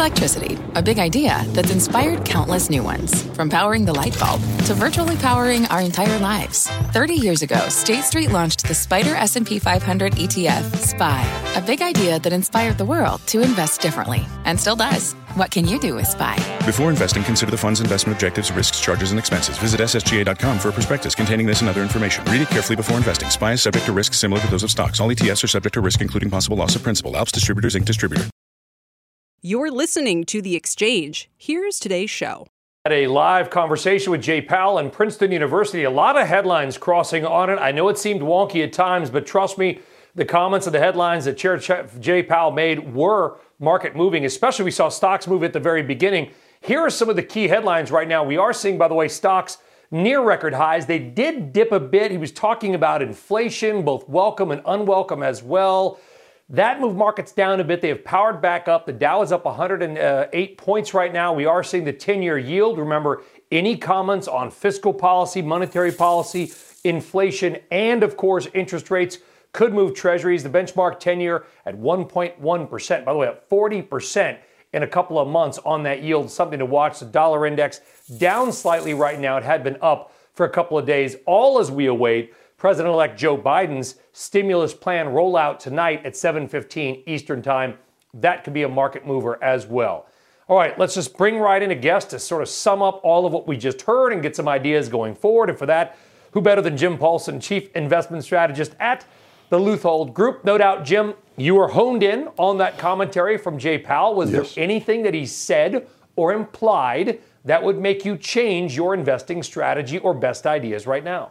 Electricity, a big idea that's inspired countless new ones. From powering the light bulb to virtually powering our entire lives. 30 years ago, State Street launched the SPDR S&P 500 ETF, SPY. A big idea that inspired the world to invest differently. And still does. What can you do with SPY? Before investing, consider the fund's investment objectives, risks, charges, and expenses. Visit ssga.com for a prospectus containing this and other information. Read it carefully before investing. SPY is subject to risks similar to those of stocks. All ETFs are subject to risk, including possible loss of principal. Alps Distributors, Inc. Distributor. You're listening to The Exchange. Here's today's show. Had a live conversation with Jay Powell and Princeton University. A lot of headlines crossing on it. I know it seemed wonky at times, but trust me, the comments and the headlines that Chair Jay Powell made were market moving, especially we saw stocks move at the very beginning. Here are some of the key headlines right now. We are seeing, by the way, stocks near record highs. They did dip a bit. He was talking about inflation, both welcome and unwelcome as well. That moved markets down a bit. They have powered back up. The Dow is up 108 points right now. We are seeing the 10-year yield. Remember, any comments on fiscal policy, monetary policy, inflation, and, of course, interest rates could move treasuries. The benchmark 10-year at 1.1%. By the way, up 40% in a couple of months on that yield. Something to watch. The dollar index down slightly right now. It had been up for a couple of days, all as we await President-elect Joe Biden's stimulus plan rollout tonight at 7:15 Eastern Time. That could be a market mover as well. All right, let's just bring right in a guest to sort of sum up all of what we just heard and get some ideas going forward. And for that, who better than Jim Paulson, Chief Investment Strategist at the Luthold Group. No doubt, Jim, you were honed in on that commentary from Jay Powell. Was there anything that he said or implied that would make you change your investing strategy or best ideas right now?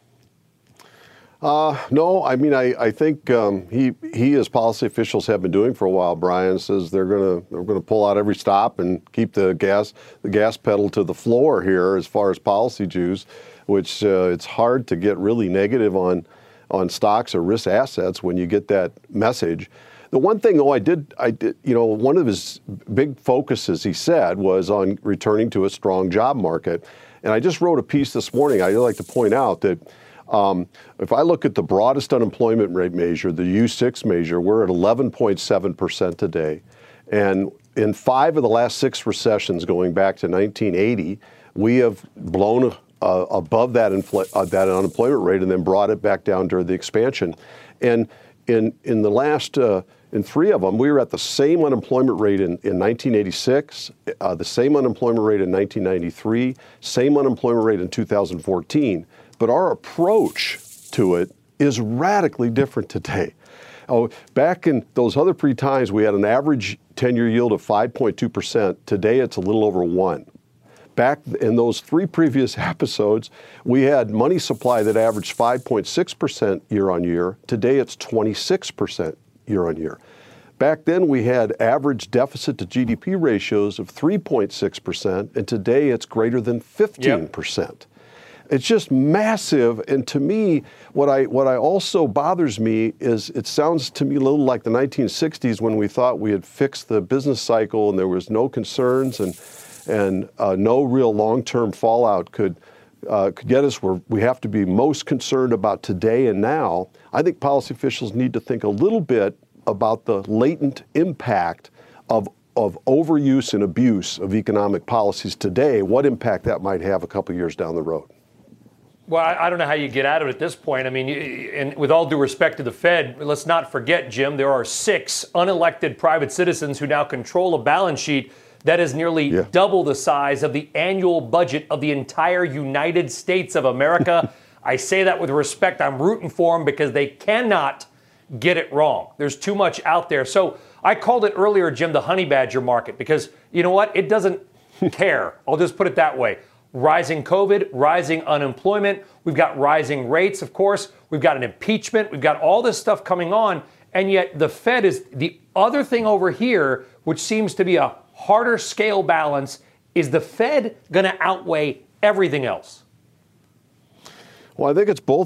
No, I mean, I think he as policy officials have been doing for a while. Brian says they're gonna pull out every stop and keep the gas pedal to the floor here as far as policy juice, which it's hard to get really negative on stocks or risk assets when you get that message. The one thing, though, I did, one of his big focuses, he said, was on returning to a strong job market. And I just wrote a piece this morning. I'd like to point out that if I look at the broadest unemployment rate measure, the U6 measure, we're at 11.7% today. And in 5 of the last 6 recessions going back to 1980, we have blown above that unemployment rate and then brought it back down during the expansion. And in the last, in 3 of them, we were at the same unemployment rate in 1986, the same unemployment rate in 1993, same unemployment rate in 2014. But our approach to it is radically different today. Back in those other 3 times, we had an average 10-year yield of 5.2%. Today, it's a little over 1. Back in those 3 previous episodes, we had money supply that averaged 5.6% year on year. Today, it's 26% year on year. Back then, we had average deficit to GDP ratios of 3.6%, and today it's greater than 15%. Yep. It's just massive, and to me, what I also bothers me is it sounds to me a little like the 1960s when we thought we had fixed the business cycle and there was no concerns and no real long-term fallout could get us where we have to be most concerned about today and now. I think policy officials need to think a little bit about the latent impact of overuse and abuse of economic policies today, what impact that might have a couple years down the road. Well, I don't know how you get out of it at this point. I mean, and with all due respect to the Fed, let's not forget, Jim, there are 6 unelected private citizens who now control a balance sheet that is nearly double the size of the annual budget of the entire United States of America. I say that with respect. I'm rooting for them because they cannot get it wrong. There's too much out there. So I called it earlier, Jim, the honey badger market, because you know what? It doesn't care. I'll just put it that way. Rising COVID, rising unemployment. We've got rising rates, of course. We've got an impeachment. We've got all this stuff coming on. And yet the Fed is the other thing over here, which seems to be a harder scale balance. Is the Fed going to outweigh everything else? Well, I think it's both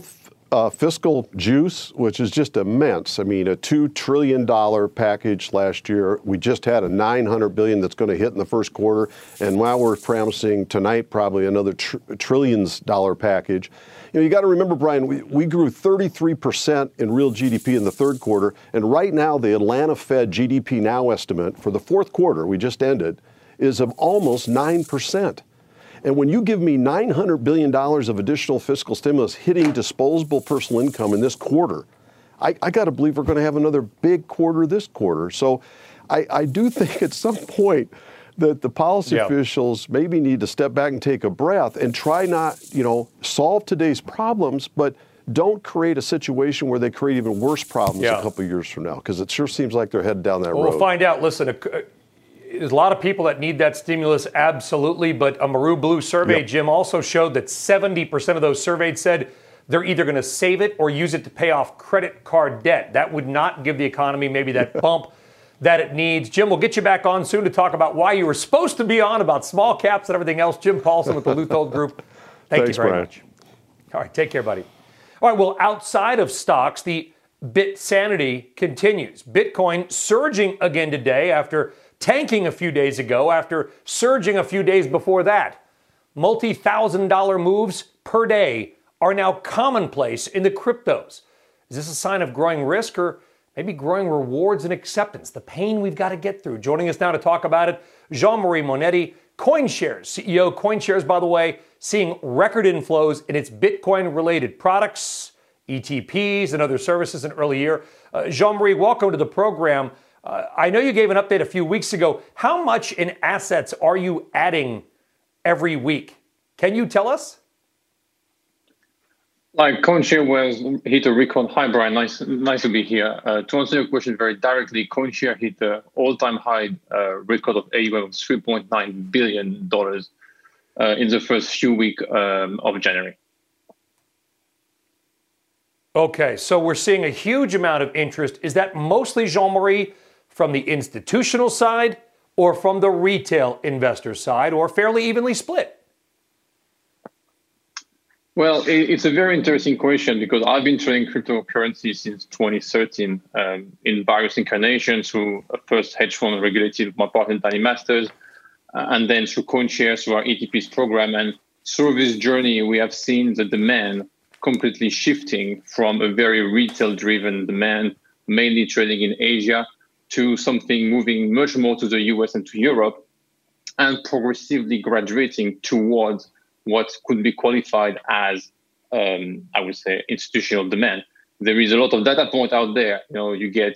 fiscal juice, which is just immense. I mean, a $2 trillion package last year. We just had a $900 billion that's going to hit in the first quarter. And now we're promising tonight probably another trillions dollar package. You know, you got to remember, Brian, we grew 33% in real GDP in the third quarter. And right now, the Atlanta Fed GDP Now estimate for the fourth quarter we just ended is of almost 9%. And when you give me $900 billion of additional fiscal stimulus hitting disposable personal income in this quarter, I got to believe we're going to have another big quarter this quarter. So I do think at some point that the policy officials maybe need to step back and take a breath and try not, solve today's problems, but don't create a situation where they create even worse problems a couple of years from now, because it sure seems like they're headed down that road. We'll find out. Listen, there's a lot of people that need that stimulus, absolutely, but a Maru Blue survey, Jim, also showed that 70% of those surveyed said they're either going to save it or use it to pay off credit card debt. That would not give the economy maybe that bump that it needs. Jim, we'll get you back on soon to talk about why you were supposed to be on, about small caps and everything else. Jim Paulson with the Luthold Group. Thanks you very much. All right, take care, buddy. All right, well, outside of stocks, the Bitsanity continues. Bitcoin surging again today after tanking a few days ago, after surging a few days before that. Multi-$1,000 moves per day are now commonplace in the cryptos. Is this a sign of growing risk or maybe growing rewards and acceptance? The pain we've got to get through. Joining us now to talk about it, Jean-Marie Monetti, CoinShares CEO. CoinShares, by the way, seeing record inflows in its Bitcoin-related products, ETPs, and other services in early year. Jean-Marie, welcome to the program. I know you gave an update a few weeks ago. How much in assets are you adding every week? Can you tell us? Like CoinShare was hit a record high, Brian. Nice to be here. To answer your question very directly, CoinShare hit the all-time high record of AUM of $3.9 billion in the first few weeks of January. Okay, so we're seeing a huge amount of interest. Is that mostly, Jean-Marie, from the institutional side or from the retail investor side, or fairly evenly split? Well, it's a very interesting question because I've been trading cryptocurrency since 2013 in various incarnations through a first hedge fund regulated with my partner Danny Masters, and then through CoinShares, through our ETPs program. And through this journey, we have seen the demand completely shifting from a very retail-driven demand, mainly trading in Asia, to something moving much more to the US and to Europe, and progressively graduating towards what could be qualified as, I would say, institutional demand. There is a lot of data point out there. You get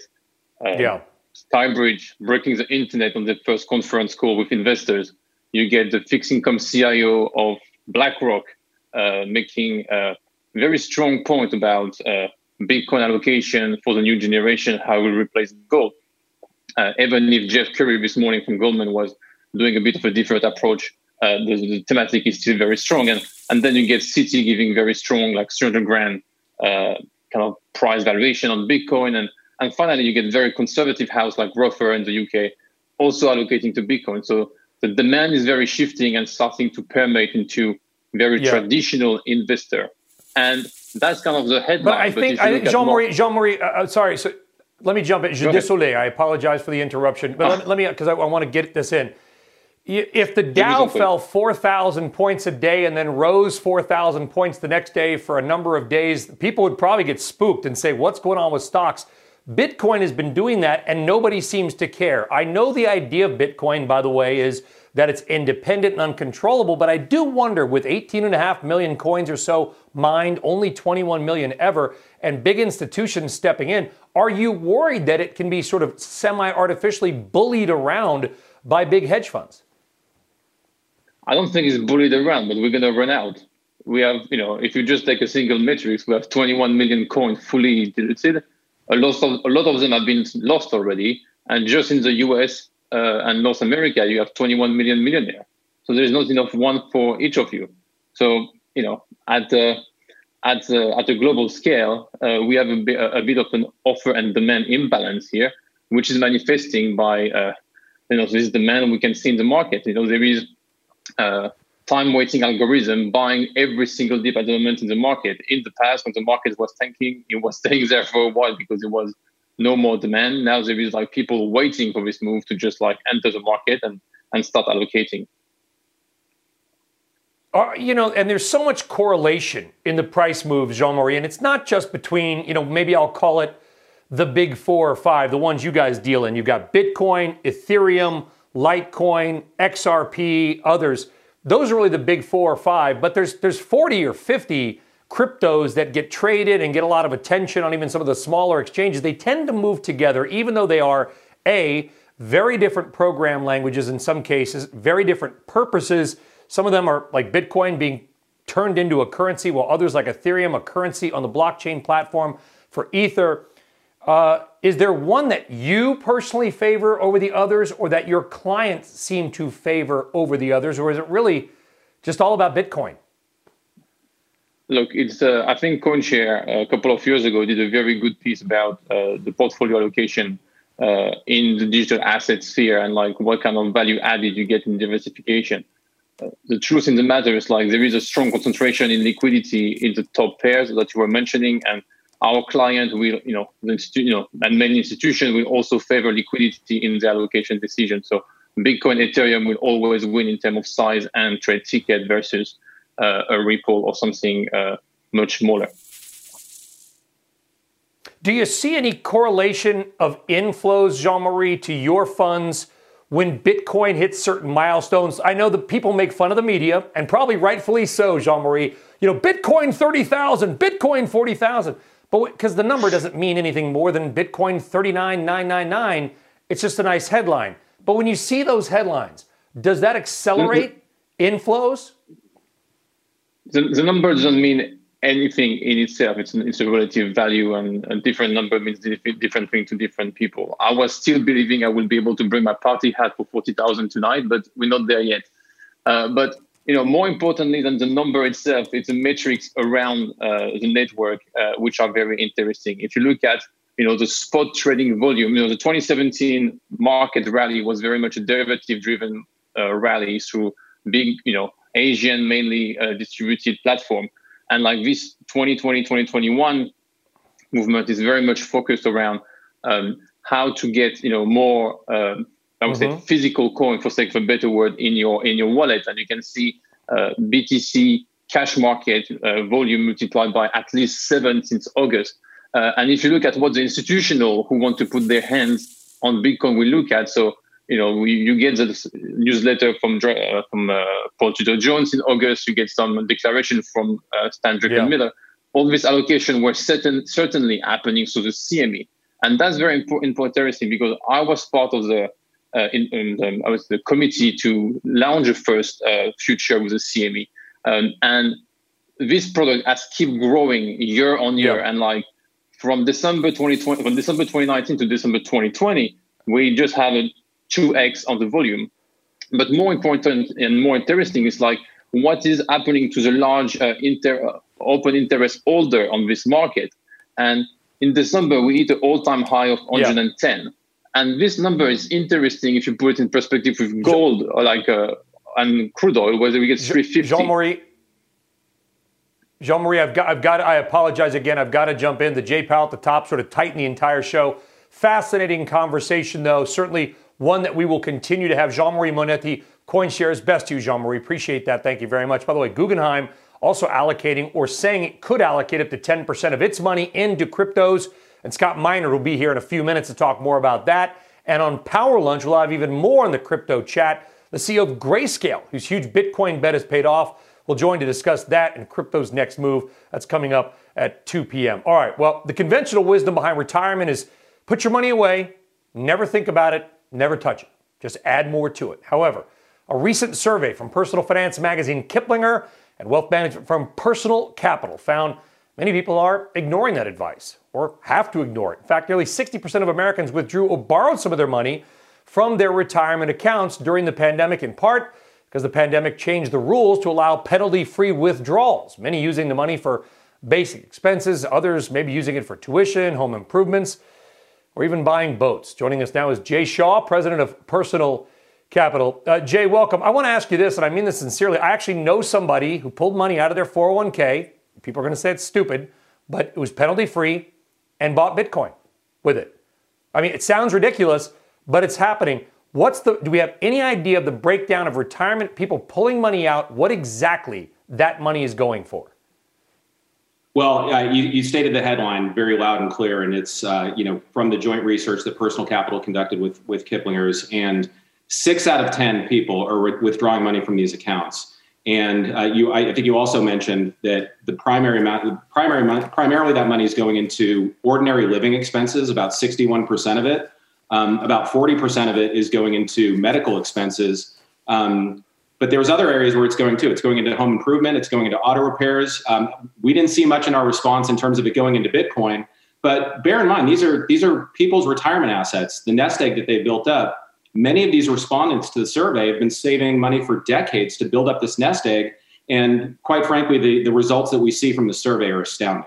Skybridge breaking the internet on the first conference call with investors. You get the fixed income CIO of BlackRock making a very strong point about Bitcoin allocation for the new generation, how it will replace gold. Even if Jeff Curry this morning from Goldman was doing a bit of a different approach, the thematic is still very strong. And then you get Citi giving very strong, like $300,000 kind of price valuation on Bitcoin. And finally, you get very conservative house like Ruffer in the UK also allocating to Bitcoin. So the demand is very shifting and starting to permeate into very traditional investor. And that's kind of the headline. But I think Jean-Marie, sorry. So let me jump in. Je désolé. I apologize for the interruption. But let me, because I want to get this in. If the Dow fell 4,000 points a day and then rose 4,000 points the next day for a number of days, people would probably get spooked and say, what's going on with stocks? Bitcoin has been doing that and nobody seems to care. I know the idea of Bitcoin, by the way, is that it's independent and uncontrollable, but I do wonder, with 18.5 million coins or so mined, only 21 million ever, and big institutions stepping in, are you worried that it can be sort of semi-artificially bullied around by big hedge funds? I don't think it's bullied around, but we're going to run out. We have, if you just take a single metrics, we have 21 million coins fully diluted. A lot of them have been lost already. And just in the US and North America, you have 21 million millionaires. So there's not enough one for each of you. So, at a global scale, we have a bit of an offer and demand imbalance here, which is manifesting by, this demand we can see in the market. There is time weighting algorithm buying every single dip at the moment in the market. In the past, when the market was tanking, it was staying there for a while because there was no more demand. Now there is like people waiting for this move to just like enter the market and start allocating. And there's so much correlation in the price moves, Jean-Marie, and it's not just between, maybe I'll call it the big 4 or 5, the ones you guys deal in. You've got Bitcoin, Ethereum, Litecoin, XRP, others. Those are really the big 4 or 5, but there's 40 or 50 cryptos that get traded and get a lot of attention on even some of the smaller exchanges. They tend to move together, even though they are, very different program languages in some cases, very different purposes. Some of them are like Bitcoin being turned into a currency, while others like Ethereum, a currency on the blockchain platform for Ether. Is there one that you personally favor over the others, or that your clients seem to favor over the others, or is it really just all about Bitcoin? Look, it's I think CoinShare a couple of years ago did a very good piece about the portfolio allocation in the digital asset sphere and like what kind of value added you get in diversification. The truth in the matter is like there is a strong concentration in liquidity in the top pairs that you were mentioning, and our client will, and many institutions will also favor liquidity in the allocation decision. So Bitcoin, Ethereum will always win in terms of size and trade ticket versus a Ripple or something much smaller. Do you see any correlation of inflows, Jean-Marie, to your funds when Bitcoin hits certain milestones? I know that people make fun of the media, and probably rightfully so, Jean-Marie. Bitcoin 30,000, Bitcoin 40,000. But because the number doesn't mean anything more than Bitcoin 39,999, it's just a nice headline. But when you see those headlines, does that accelerate inflows? The number doesn't mean anything in itself. It's a relative value, and a different number means different thing to different people. I was still believing I will be able to bring my party hat for 40,000 tonight, but we're not there yet. But more importantly than the number itself, it's the metrics around the network, which are very interesting. If you look at, the spot trading volume, the 2017 market rally was very much a derivative-driven rally through big, Asian mainly distributed platform. And like this 2020, 2021 movement is very much focused around how to get, more I would say physical coin, for sake of a better word, in your wallet. And you can see BTC cash market volume multiplied by at least 7 since August. And if you look at what the institutional who want to put their hands on Bitcoin will look at, so you get the newsletter from Paul Tudor Jones in August. You get some declaration from Stan Druckenmiller. All this allocation were certainly happening through the CME, and that's very interesting because I was part of the I was the committee to launch the first future with the CME, and this product has kept growing year on year, and like from December 2019 to December 2020, we just had a 2x on the volume. But more important and more interesting is like what is happening to the large open interest holder on this market. And in December, we hit an all-time high of 110. And this number is interesting if you put it in perspective with gold or and crude oil, whether we get 350. Jean-Marie, I apologize again. I've got to jump in. The Jay Powell at the top sort of tightened the entire show. Fascinating conversation, though. Certainly one that we will continue to have. Jean-Marie Monetti, CoinShares. Best to you, Jean-Marie. Appreciate that. Thank you very much. By the way, Guggenheim also allocating or saying it could allocate up to 10% of its money into cryptos. And Scott Miner will be here in a few minutes to talk more about that. And on Power Lunch, we'll have even more in the crypto chat. The CEO of Grayscale, whose huge Bitcoin bet has paid off, will join to discuss that and crypto's next move. That's coming up at 2 p.m. All right, well, the conventional wisdom behind retirement is put your money away, never think about it, never touch it. Just add more to it. However, a recent survey from personal finance magazine Kiplinger and wealth management firm Personal Capital found many people are ignoring that advice or have to ignore it. In fact, nearly 60% of Americans withdrew or borrowed some of their money from their retirement accounts during the pandemic, in part because the pandemic changed the rules to allow penalty-free withdrawals, many using the money for basic expenses, others maybe using it for tuition, home improvements, or even buying boats. Joining us now is Jay Shaw, president of Personal Capital. Jay, welcome. I want to ask you this, and I mean this sincerely. I actually know somebody who pulled money out of their 401k. People are going to say it's stupid, but it was penalty-free and bought Bitcoin with it. I mean, it sounds ridiculous, but it's happening. Do we have any idea of the breakdown of retirement, people pulling money out, what exactly that money is going for? Well, you stated the headline very loud and clear, and it's from the joint research that Personal Capital conducted with Kiplinger's, and 6 out of 10 people are withdrawing money from these accounts. And I think you also mentioned that the primarily that money is going into ordinary living expenses, about 61% of it. About 40% of it is going into medical expenses. But there's other areas where it's going to. It's going into home improvement. It's going into auto repairs. We didn't see much in our response in terms of it going into Bitcoin. But bear in mind, these are people's retirement assets, the nest egg that they built up. Many of these respondents to the survey have been saving money for decades to build up this nest egg. And quite frankly, the results that we see from the survey are astounding.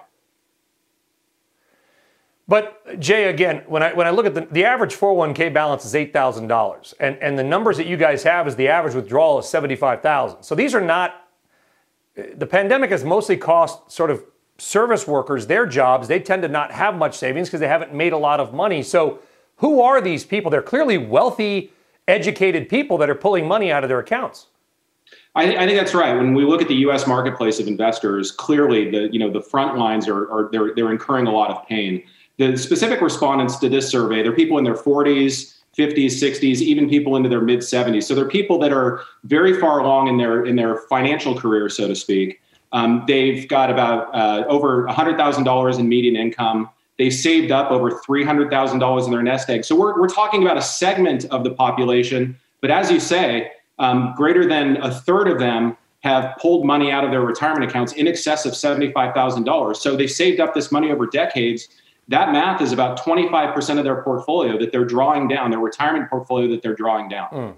But Jay, again, when I look at the average 401k balance is $8,000, and the numbers that you guys have is the average withdrawal is $75,000. So these are not. The pandemic has mostly cost sort of service workers their jobs. They tend to not have much savings because they haven't made a lot of money. So who are these people? They're clearly wealthy, educated people that are pulling money out of their accounts. I think that's right. When we look at the U.S. marketplace of investors, clearly the front lines they're incurring a lot of pain. The specific respondents to this survey, they're people in their 40s, 50s, 60s, even people into their mid 70s. So they're people that are very far along in their financial career, so to speak. They've got about over $100,000 in median income. They've saved up over $300,000 in their nest egg. So we're talking about a segment of the population. But as you say, greater than a third of them have pulled money out of their retirement accounts in excess of $75,000. So they've saved up this money over decades. That math is about 25% of their portfolio that they're drawing down, their retirement portfolio that they're drawing down.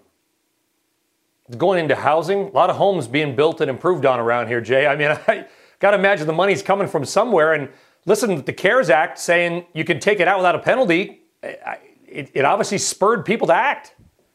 Going into housing, a lot of homes being built and improved on around here, Jay. I mean, I got to imagine the money's coming from somewhere. And listen, the CARES Act saying you can take it out without a penalty, it obviously spurred people to act.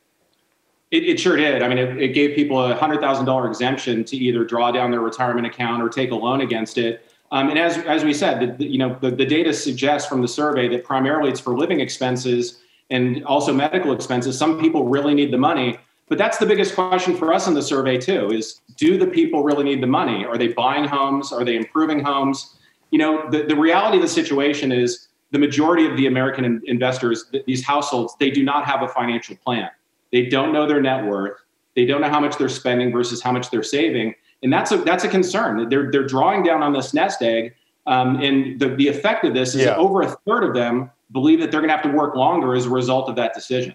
It sure did. I mean, it gave people a $100,000 exemption to either draw down their retirement account or take a loan against it. And as we said, the data suggests from the survey that primarily it's for living expenses and also medical expenses. Some people really need the money. But that's the biggest question for us in the survey, too, is do the people really need the money? Are they buying homes? Are they improving homes? The reality of the situation is the majority of the American investors, these households, they do not have a financial plan. They don't know their net worth. They don't know how much they're spending versus how much they're saving. And that's a concern. They're drawing down on this nest egg. And the effect of this is that over a third of them believe that they're going to have to work longer as a result of that decision.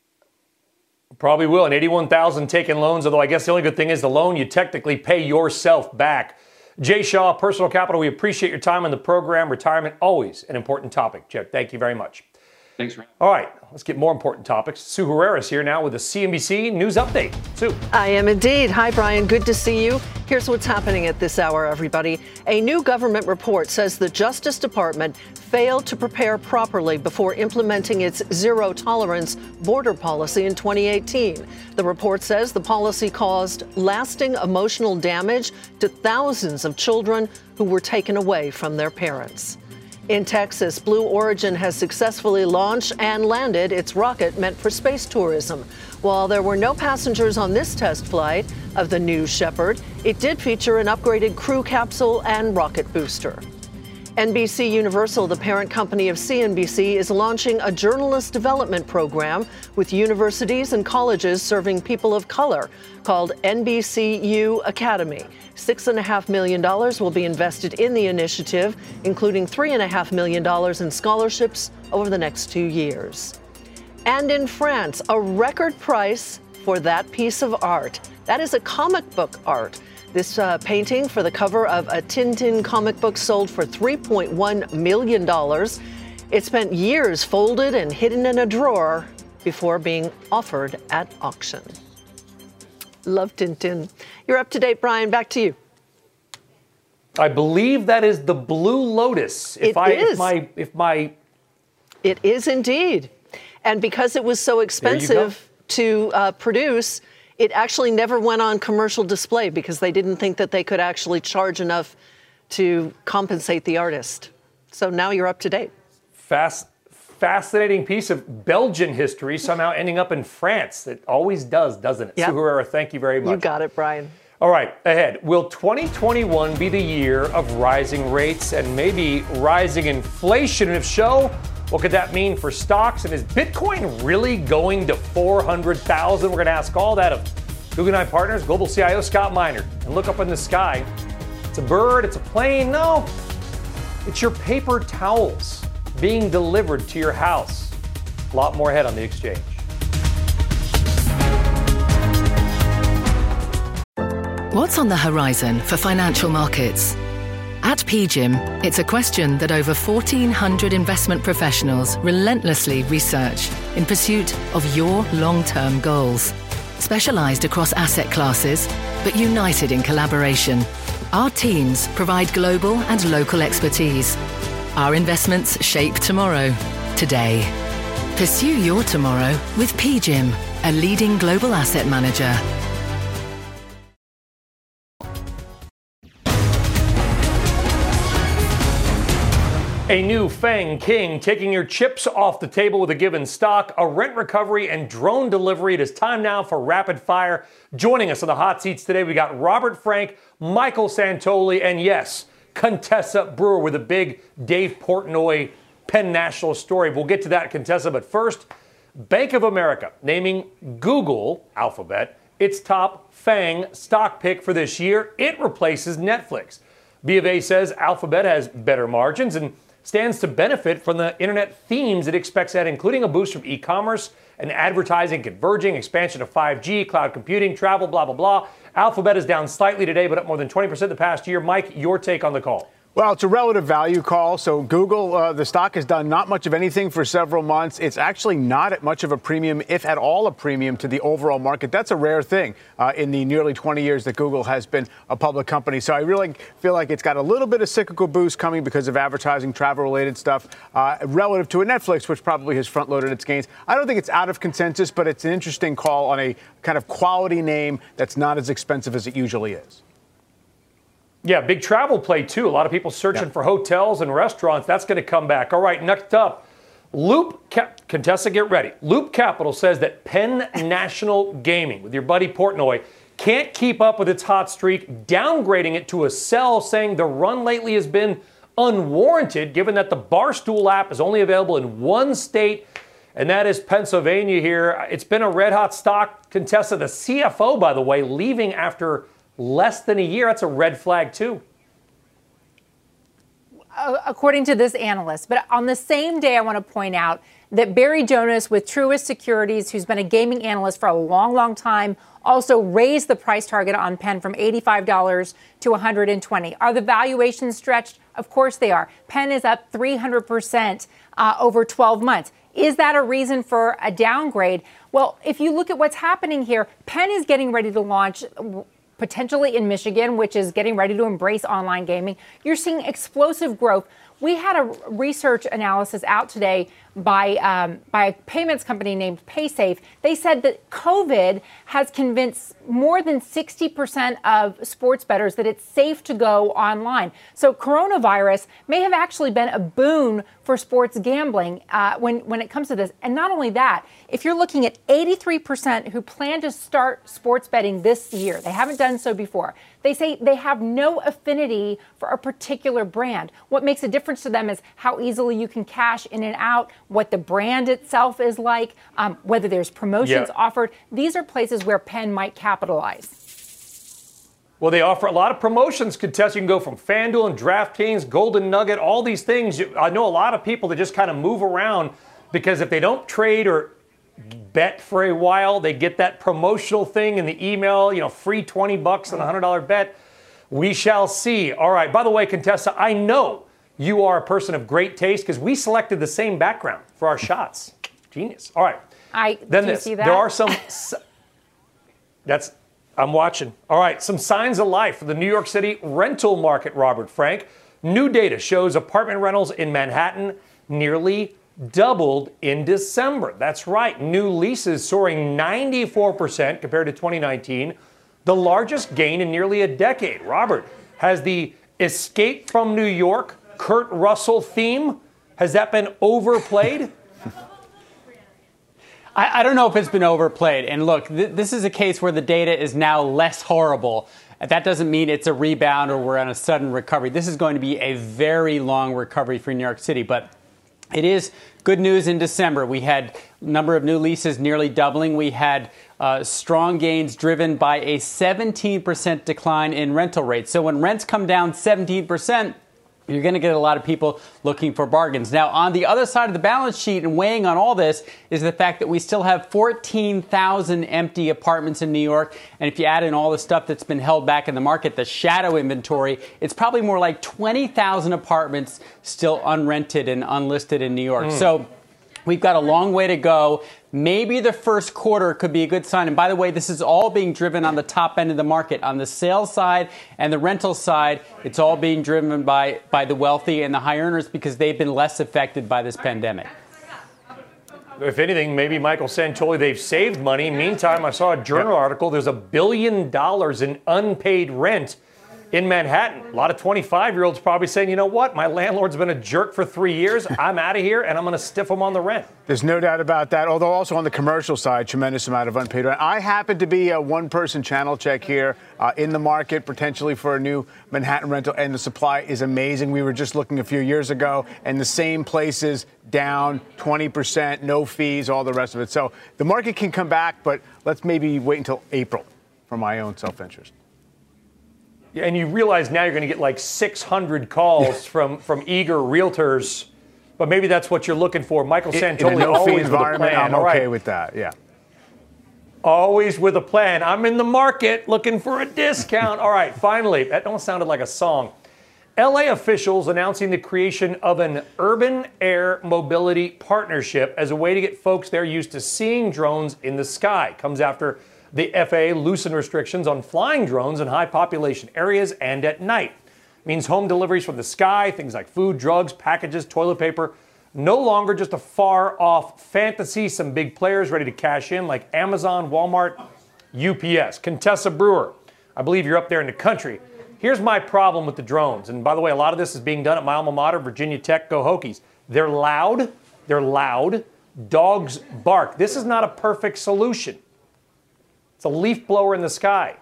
Probably will. And 81,000 taking loans, although I guess the only good thing is the loan you technically pay yourself back. Jay Shaw, Personal Capital, we appreciate your time on the program. Retirement, always an important topic. Jeff, thank you very much. Thanks, Ryan. All right, let's get more important topics. Sue Herrera is here now with a CNBC News Update. Sue. I am indeed. Hi, Brian. Good to see you. Here's what's happening at this hour, everybody. A new government report says the Justice Department failed to prepare properly before implementing its zero-tolerance border policy in 2018. The report says the policy caused lasting emotional damage to thousands of children who were taken away from their parents. In Texas, Blue Origin has successfully launched and landed its rocket meant for space tourism. While there were no passengers on this test flight of the New Shepard, it did feature an upgraded crew capsule and rocket booster. NBC Universal, the parent company of CNBC, is launching a journalist development program with universities and colleges serving people of color called NBCU Academy. $6.5 million will be invested in the initiative, including $3.5 million in scholarships over the next 2 years. And in France, a record price for that piece of art. That is a comic book art. This painting for the cover of a Tintin comic book sold for $3.1 million. It spent years folded and hidden in a drawer before being offered at auction. Love Tintin. You're up to date, Brian. Back to you. I believe that is the Blue Lotus. It is indeed. And because it was so expensive to produce, it actually never went on commercial display because they didn't think that they could actually charge enough to compensate the artist. So now you're up to date. Fascinating piece of Belgian history somehow ending up in France. It always does, doesn't it? Yep. Sue Herrera, thank you very much. You got it, Brian. All right, ahead. Will 2021 be the year of rising rates and maybe rising inflation? And if so, what could that mean for stocks? And is Bitcoin really going to 400,000? We're going to ask all that of Guggenheim Partners Global CIO Scott Minerd. And look up in the sky. It's a bird, it's a plane. No, it's your paper towels being delivered to your house. A lot more ahead on The Exchange. What's on the horizon for financial markets? At PGIM, it's a question that over 1,400 investment professionals relentlessly research in pursuit of your long-term goals. Specialized across asset classes, but united in collaboration, our teams provide global and local expertise. Our investments shape tomorrow, today. Pursue your tomorrow with PGIM, a leading global asset manager. A new FANG king taking your chips off the table with a given stock, a rent recovery, and drone delivery. It is time now for Rapid Fire. Joining us on the hot seats today, we got Robert Frank, Michael Santoli, and yes, Contessa Brewer with a big Dave Portnoy Penn National story. We'll get to that, Contessa, but first, Bank of America naming Google, Alphabet, its top FANG stock pick for this year. It replaces Netflix. B of A says Alphabet has better margins and stands to benefit from the internet themes it expects ahead, including a boost from e-commerce and advertising converging, expansion of 5G, cloud computing, travel, blah, blah, blah. Alphabet is down slightly today, but up more than 20% the past year. Mike, your take on the call. Well, it's a relative value call. So Google, the stock has done not much of anything for several months. It's actually not at much of a premium, if at all a premium, to the overall market. That's a rare thing in the nearly 20 years that Google has been a public company. So I really feel like it's got a little bit of cyclical boost coming because of advertising, travel-related stuff, relative to a Netflix, which probably has front-loaded its gains. I don't think it's out of consensus, but it's an interesting call on a kind of quality name that's not as expensive as it usually is. Yeah, big travel play, too. A lot of people searching for hotels and restaurants. That's going to come back. All right, next up, Contessa, get ready. Loop Capital says that Penn National Gaming, with your buddy Portnoy, can't keep up with its hot streak, downgrading it to a sell, saying the run lately has been unwarranted, given that the Barstool app is only available in one state, and that is Pennsylvania here. It's been a red-hot stock. Contessa, the CFO, by the way, leaving after less than a year. That's a red flag, too. According to this analyst. But on the same day, I want to point out that Barry Jonas with Truist Securities, who's been a gaming analyst for a long, long time, also raised the price target on Penn from $85 to $120. Are the valuations stretched? Of course they are. Penn is up 300% over 12 months. Is that a reason for a downgrade? Well, if you look at what's happening here, Penn is getting ready to launch potentially in Michigan, which is getting ready to embrace online gaming. You're seeing explosive growth. We had a research analysis out today by a payments company named PaySafe. They said that COVID has convinced more than 60% of sports bettors that it's safe to go online. So coronavirus may have actually been a boon for sports gambling when it comes to this. And not only that, if you're looking at 83% who plan to start sports betting this year, they haven't done so before. They say they have no affinity for a particular brand. What makes a difference to them is how easily you can cash in and out, what the brand itself is like, whether there's promotions offered. These are places where Penn might capitalize. Well, they offer a lot of promotions, Contessa. You can go from FanDuel and DraftKings, Golden Nugget, all these things. I know a lot of people that just kind of move around because if they don't trade or bet for a while, they get that promotional thing in the email, free $20 on a $100 bet. We shall see. All right. By the way, Contessa, I know you are a person of great taste because we selected the same background for our shots. Genius. All right. Then do you see that? There are some. I'm watching. All right. Some signs of life for the New York City rental market, Robert Frank. New data shows apartment rentals in Manhattan nearly doubled in December. That's right, new leases soaring 94% compared to 2019, the largest gain in nearly a decade. Robert, has the Escape from New York, Kurt Russell theme, has that been overplayed? I don't know if it's been overplayed. And look, this is a case where the data is now less horrible. That doesn't mean it's a rebound or we're on a sudden recovery. This is going to be a very long recovery for New York City. But it is good news in December. We had a number of new leases nearly doubling. We had strong gains driven by a 17% decline in rental rates. So when rents come down 17%, you're going to get a lot of people looking for bargains. Now, on the other side of the balance sheet and weighing on all this is the fact that we still have 14,000 empty apartments in New York. And if you add in all the stuff that's been held back in the market, the shadow inventory, it's probably more like 20,000 apartments still unrented and unlisted in New York. So we've got a long way to go. Maybe the first quarter could be a good sign. And by the way, this is all being driven on the top end of the market. On the sales side and the rental side, it's all being driven by the wealthy and the high earners because they've been less affected by this pandemic. If anything, maybe Michael Santoli, they've saved money. Meantime, I saw a journal article. There's $1 billion in unpaid rent in Manhattan. A lot of 25-year-olds probably saying, you know what, my landlord's been a jerk for 3 years. I'm out of here, and I'm going to stiff him on the rent. There's no doubt about that, although also on the commercial side, tremendous amount of unpaid rent. I happen to be a one-person channel check here in the market, potentially for a new Manhattan rental, and the supply is amazing. We were just looking a few years ago, and the same places down 20%, no fees, all the rest of it. So the market can come back, but let's maybe wait until April for my own self-interest. Yeah, and you realize now you're going to get like 600 calls from eager realtors, but maybe that's what you're looking for. Michael Santoli, in a always no-fee environment, with a plan. I'm okay with that, yeah. Always with a plan. I'm in the market looking for a discount. All right, finally, that almost sounded like a song. LA officials announcing the creation of an urban air mobility partnership as a way to get folks there used to seeing drones in the sky. Comes after the FAA loosened restrictions on flying drones in high population areas and at night. It means home deliveries from the sky, things like food, drugs, packages, toilet paper, no longer just a far-off fantasy. Some big players ready to cash in like Amazon, Walmart, UPS. Contessa Brewer, I believe you're up there in the country. Here's my problem with the drones. And by the way, a lot of this is being done at my alma mater, Virginia Tech. Go Hokies. They're loud. Dogs bark. This is not a perfect solution. It's a leaf blower in the sky.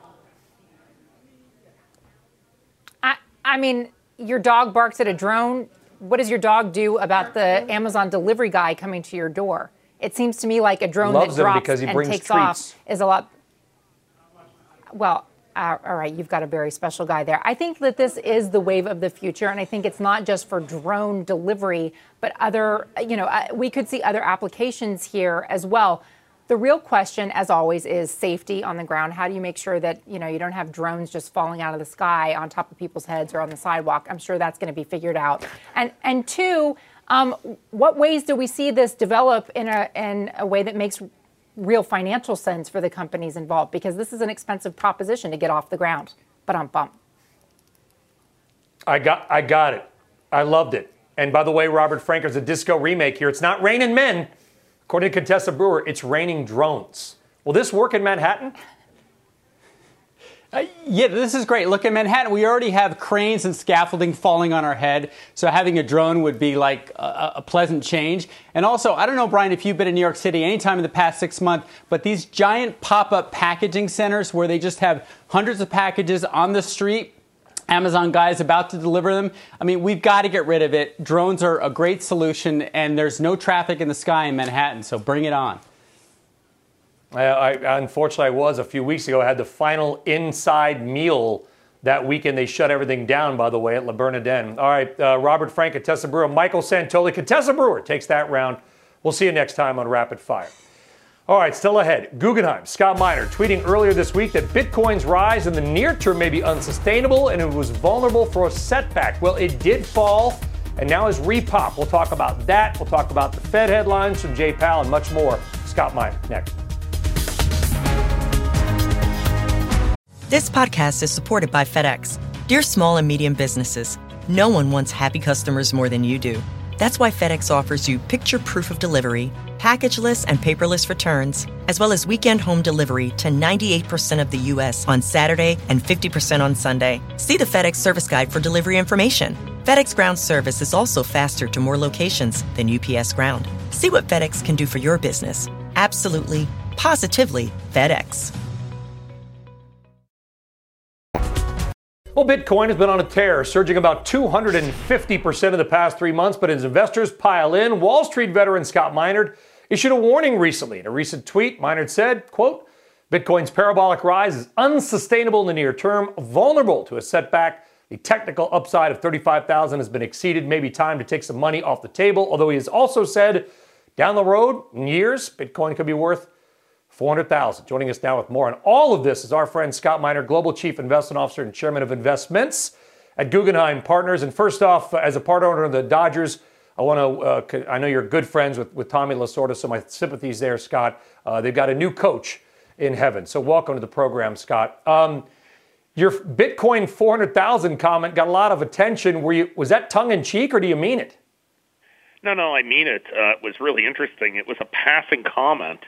I mean, your dog barks at a drone. What does your dog do about the Amazon delivery guy coming to your door? It seems to me like a drone that drops and takes off is a lot. Well, all right, you've got a very special guy there. I think that this is the wave of the future, and I think it's not just for drone delivery, but other, we could see other applications here as well. The real question, as always, is safety on the ground. How do you make sure that, you don't have drones just falling out of the sky on top of people's heads or on the sidewalk? I'm sure that's going to be figured out. And two, what ways do we see this develop in a way that makes real financial sense for the companies involved? Because this is an expensive proposition to get off the ground. But I'm bummed. I got it. I loved it. And by the way, Robert Frank, there's a disco remake here. It's not Raining Men. According to Contessa Brewer, it's raining drones. Will this work in Manhattan? Yeah, this is great. Look, in Manhattan, we already have cranes and scaffolding falling on our head. So having a drone would be like a pleasant change. And also, I don't know, Brian, if you've been in New York City anytime in the past 6 months, but these giant pop-up packaging centers where they just have hundreds of packages on the street, Amazon guys about to deliver them. I mean, we've got to get rid of it. Drones are a great solution, and there's no traffic in the sky in Manhattan, so bring it on. Unfortunately, I was a few weeks ago. I had the final inside meal that weekend. They shut everything down, by the way, at Le Bernardin. All right, Robert Frank, Contessa Brewer, Michael Santoli. Contessa Brewer takes that round. We'll see you next time on Rapid Fire. All right, still ahead. Guggenheim, Scott Miner tweeting earlier this week that Bitcoin's rise in the near term may be unsustainable and it was vulnerable for a setback. Well, it did fall and now is repop. We'll talk about that. We'll talk about the Fed headlines from Jay Powell and much more. Scott Miner, next. This podcast is supported by FedEx. Dear small and medium businesses, no one wants happy customers more than you do. That's why FedEx offers you picture proof of delivery, packageless and paperless returns, as well as weekend home delivery to 98% of the U.S. on Saturday and 50% on Sunday. See the FedEx service guide for delivery information. FedEx Ground service is also faster to more locations than UPS Ground. See what FedEx can do for your business. Absolutely, positively FedEx. Well, Bitcoin has been on a tear, surging about 250% in the past 3 months. But as investors pile in, Wall Street veteran Scott Minerd issued a warning recently. In a recent tweet, Minerd said, quote, Bitcoin's parabolic rise is unsustainable in the near term, vulnerable to a setback. The technical upside of 35,000 has been exceeded. Maybe time to take some money off the table. Although he has also said, down the road, in years, Bitcoin could be worth 400,000. Joining us now with more on all of this is our friend Scott Minerd, Global Chief Investment Officer and Chairman of Investments at Guggenheim Partners. And first off, as a part owner of the Dodgers, I want to, I know you're good friends with Tommy Lasorda, so my sympathies there, Scott. They've got a new coach in heaven. So welcome to the program, Scott. Your Bitcoin 400,000 comment got a lot of attention. Was that tongue-in-cheek, or do you mean it? No, I mean it. It was really interesting. It was a passing comment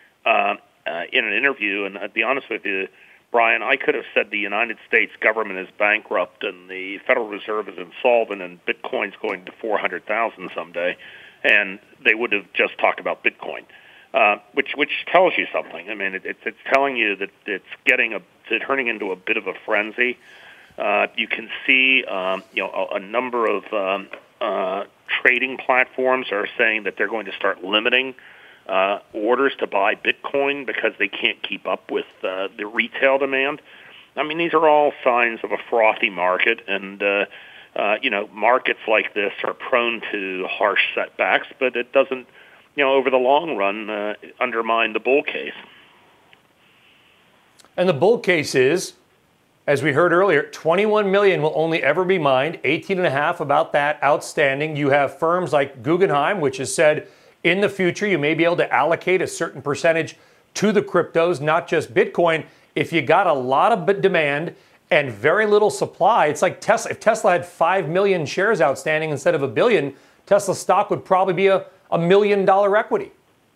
in an interview, and I'd be honest with you, Brian, I could have said the United States government is bankrupt and the Federal Reserve is insolvent and Bitcoin's going to 400,000 someday, and they would have just talked about Bitcoin, which tells you something. I mean, it's telling you that it's turning into a bit of a frenzy. You can see, a number of trading platforms are saying that they're going to start limiting orders to buy Bitcoin because they can't keep up with the retail demand. I mean, these are all signs of a frothy market, and markets like this are prone to harsh setbacks, but it doesn't, over the long run, undermine the bull case. And the bull case is, as we heard earlier, 21 million will only ever be mined, 18.5 about that outstanding. You have firms like Guggenheim, which has said in the future you may be able to allocate a certain percentage to the cryptos, not just Bitcoin. If you got a lot of demand and very little supply, it's like Tesla. If Tesla had 5 million shares outstanding instead of a billion, Tesla stock would probably be a $1 million equity.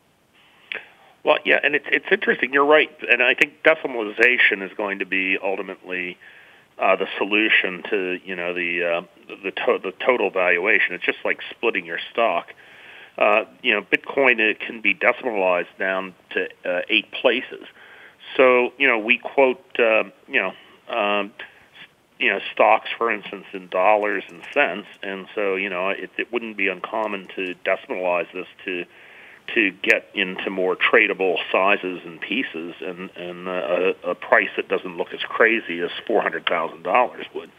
Well, yeah, and it's interesting. You're right, and I think decimalization is going to be ultimately the solution to the total valuation. It's just like splitting your stock. Bitcoin, it can be decimalized down to 8 places. So we quote stocks, for instance, in dollars and cents, and so it wouldn't be uncommon to decimalize this to get into more tradable sizes and pieces, and a price that doesn't look as crazy as $400,000 would.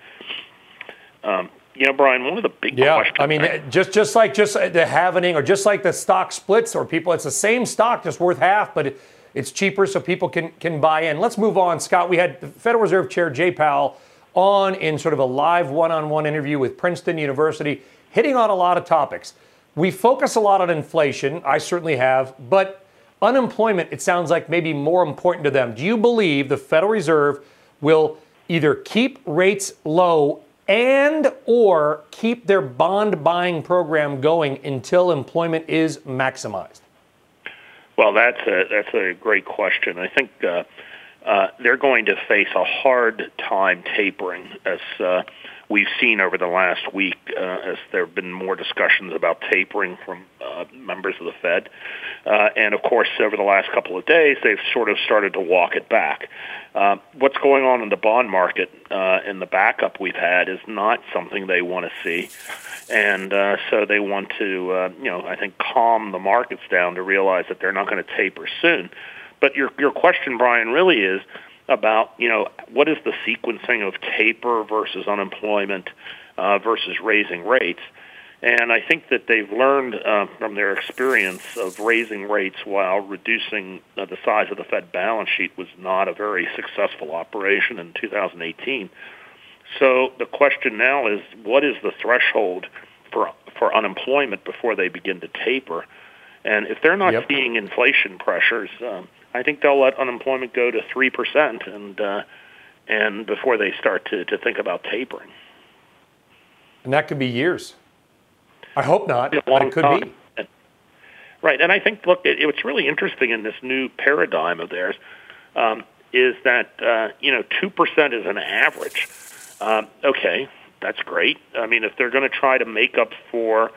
Brian, one of the big questions. I mean, just like the halvening, or just like the stock splits, or people, it's the same stock, just worth half, but it's cheaper, so people can buy in. Let's move on, Scott. We had the Federal Reserve Chair Jay Powell on in sort of a live one-on-one interview with Princeton University, hitting on a lot of topics. We focus a lot on inflation, I certainly have, but unemployment, it sounds like, maybe more important to them. Do you believe the Federal Reserve will either keep rates low and or keep their bond buying program going until employment is maximized? Well, that's a great question. I think they're going to face a hard time tapering, as we've seen over the last week, as there have been more discussions about tapering from members of the Fed. And, of course, over the last couple of days, they've sort of started to walk it back. What's going on in the bond market and the backup we've had is not something they want to see. And so they want to, I think, calm the markets down to realize that they're not going to taper soon. But your question, Brian, really is about, what is the sequencing of taper versus unemployment versus raising rates. And I think that they've learned from their experience of raising rates while reducing the size of the Fed balance sheet was not a very successful operation in 2018. So the question now is, what is the threshold for unemployment before they begin to taper? And if they're not seeing inflation pressures, I think they'll let unemployment go to 3%, and before they start to think about tapering. And that could be years. I hope not, but it could be. Right, and I think, look, what's really interesting in this new paradigm of theirs is that, 2% is an average. Okay, that's great. I mean, if they're going to try to make up for,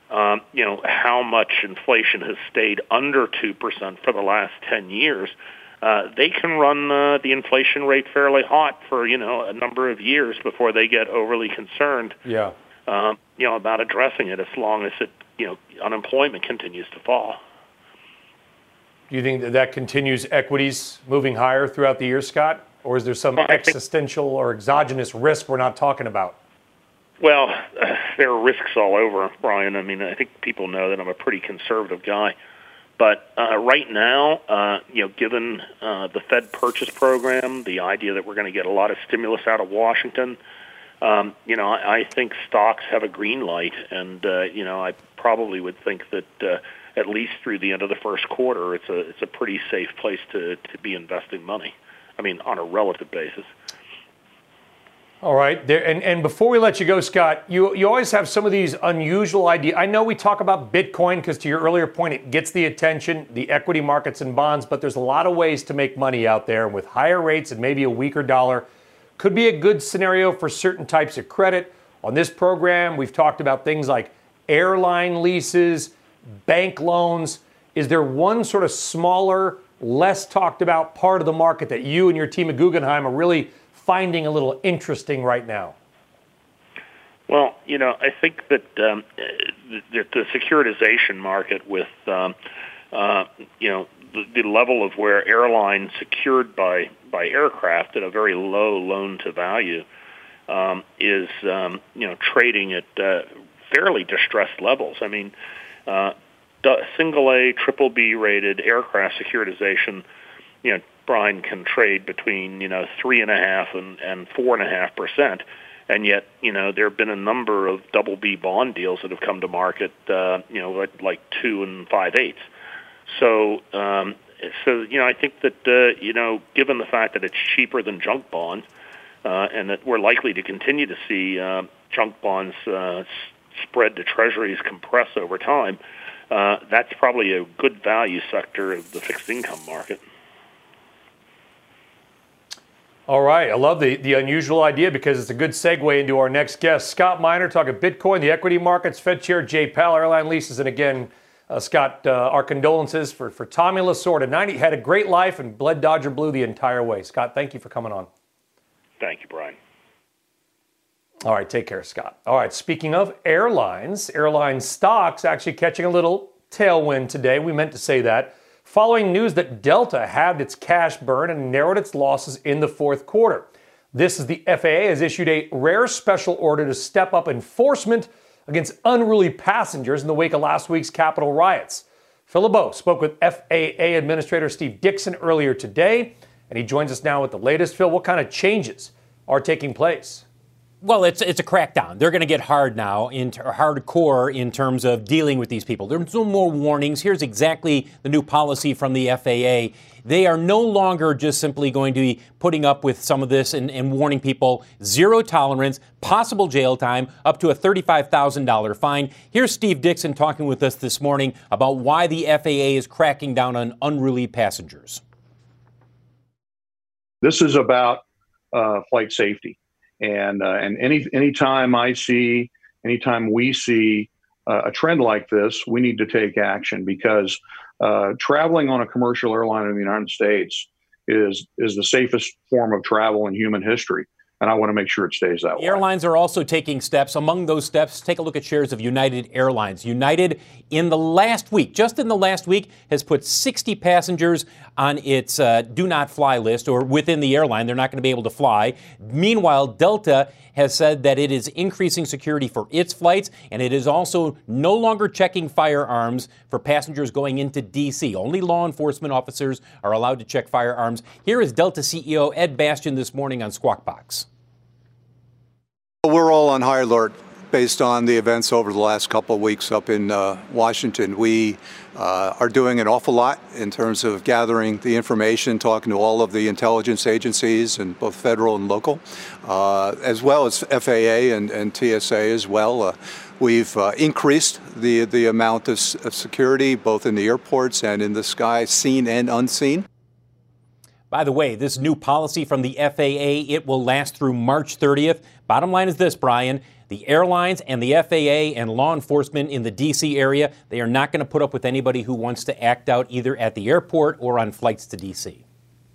how much inflation has stayed under 2% for the last 10 years, they can run the inflation rate fairly hot for, a number of years before they get overly concerned. Yeah. About addressing it as long as unemployment continues to fall. Do you think that continues equities moving higher throughout the year, Scott? Or is there some existential or exogenous risk we're not talking about? Well, there are risks all over, Brian. I mean, I think people know that I'm a pretty conservative guy. But right now, given the Fed purchase program, the idea that we're going to get a lot of stimulus out of Washington, I think stocks have a green light, and I probably would think that at least through the end of the first quarter, it's a pretty safe place to be investing money. I mean, on a relative basis. All right, and before we let you go, Scott, you always have some of these unusual ideas. I know we talk about Bitcoin because, to your earlier point, it gets the attention, the equity markets and bonds, but there's a lot of ways to make money out there, and with higher rates and maybe a weaker dollar, could be a good scenario for certain types of credit. On this program, we've talked about things like airline leases, bank loans. Is there one sort of smaller, less talked about part of the market that you and your team at Guggenheim are really finding a little interesting right now? Well, I think that the securitization market with, the level of where airlines secured by aircraft at a very low loan to value is, trading at fairly distressed levels. I mean, single A, triple B rated aircraft securitization, Brian, can trade between 3.5% and 4.5%, and yet there have been a number of double B bond deals that have come to market, like 2 5/8. So I think that given the fact that it's cheaper than junk bonds, and that we're likely to continue to see junk bonds spread to treasuries compress over time, that's probably a good value sector of the fixed income market. All right. I love the unusual idea because it's a good segue into our next guest. Scott Minerd talking Bitcoin, the equity markets, Fed Chair Jay Powell, airline leases. And again, Scott, our condolences for Tommy Lasorda. 90 had a great life and bled Dodger blue the entire way. Scott, thank you for coming on. Thank you, Brian. All right. Take care, Scott. All right. Speaking of airlines, airline stocks actually catching a little tailwind today. We meant to say that. Following news that Delta halved its cash burn and narrowed its losses in the fourth quarter. This is the FAA has issued a rare special order to step up enforcement against unruly passengers in the wake of last week's Capitol riots. Phil LeBeau spoke with FAA Administrator Steve Dickson earlier today, and he joins us now with the latest. Phil, what kind of changes are taking place? Well, it's a crackdown. They're going to get hardcore in terms of dealing with these people. There's no more warnings. Here's exactly the new policy from the FAA. They are no longer just simply going to be putting up with some of this and warning people. Zero tolerance, possible jail time, up to a $35,000 fine. Here's Steve Dickson talking with us this morning about why the FAA is cracking down on unruly passengers. This is about flight safety. And anytime we see a trend like this, we need to take action because traveling on a commercial airline in the United States is the safest form of travel in human history. And I want to make sure it stays that way. Airlines are also taking steps. Among those steps, take a look at shares of United Airlines. United, in the last week, has put 60 passengers on its do not fly list, or within the airline. They're not going to be able to fly. Meanwhile, Delta has said that it is increasing security for its flights, and it is also no longer checking firearms for passengers going into D.C. Only law enforcement officers are allowed to check firearms. Here is Delta CEO Ed Bastian this morning on Squawk Box. We're all on high alert based on the events over the last couple of weeks up in Washington. We are doing an awful lot in terms of gathering the information, talking to all of the intelligence agencies, and both federal and local, as well as FAA and TSA as well. We've increased the amount of security, both in the airports and in the sky, seen and unseen. By the way, this new policy from the FAA, it will last through March 30th. Bottom line is this, Brian. The airlines and the FAA and law enforcement in the D.C. area, they are not going to put up with anybody who wants to act out either at the airport or on flights to D.C.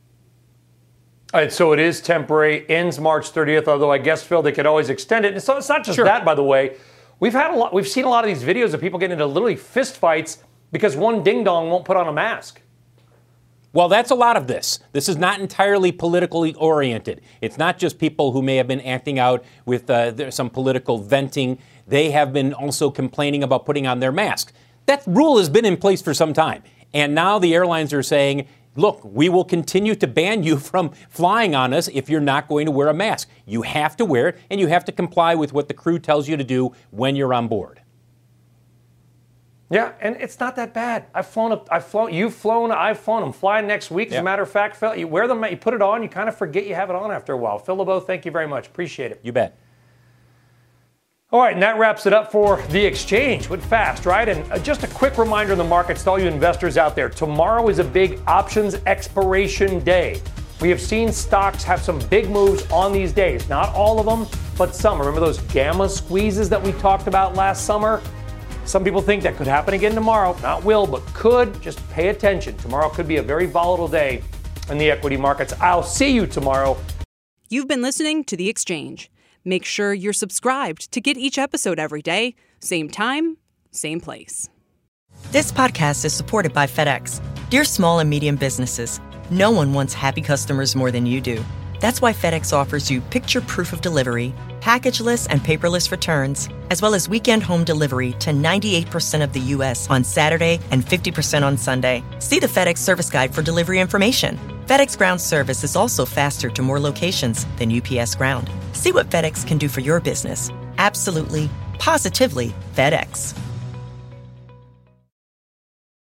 All right, so it is temporary, ends March 30th, although I guess, Phil, they could always extend it. And so it's not just that, by the way. We've seen a lot of these videos of people getting into literally fist fights because one ding-dong won't put on a mask. Well, that's a lot of this. This is not entirely politically oriented. It's not just people who may have been acting out with some political venting. They have been also complaining about putting on their mask. That rule has been in place for some time. And now the airlines are saying, look, we will continue to ban you from flying on us if you're not going to wear a mask. You have to wear it, and you have to comply with what the crew tells you to do when you're on board. Yeah, and it's not that bad. You've flown, I've flown. I'm flying next week. As a matter of fact, Phil, you wear them, you put it on, you kind of forget you have it on after a while. Phil LeBeau, thank you very much. Appreciate it. You bet. All right, and that wraps it up for The Exchange. Went fast, right? And just a quick reminder in the markets to all you investors out there. Tomorrow is a big options expiration day. We have seen stocks have some big moves on these days. Not all of them, but some. Remember those gamma squeezes that we talked about last summer? Some people think that could happen again tomorrow. Not will, but could. Just pay attention. Tomorrow could be a very volatile day in the equity markets. I'll see you tomorrow. You've been listening to The Exchange. Make sure you're subscribed to get each episode every day. Same time, same place. This podcast is supported by FedEx. Dear small and medium businesses, no one wants happy customers more than you do. That's why FedEx offers you picture proof of delivery, packageless and paperless returns, as well as weekend home delivery to 98% of the U.S. on Saturday and 50% on Sunday. See the FedEx service guide for delivery information. FedEx Ground service is also faster to more locations than UPS Ground. See what FedEx can do for your business. Absolutely, positively FedEx.